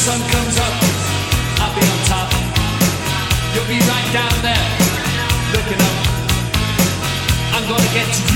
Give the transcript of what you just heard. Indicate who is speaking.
Speaker 1: sun comes up, I'll be on top. You'll be right down there, looking up. I'm gonna get you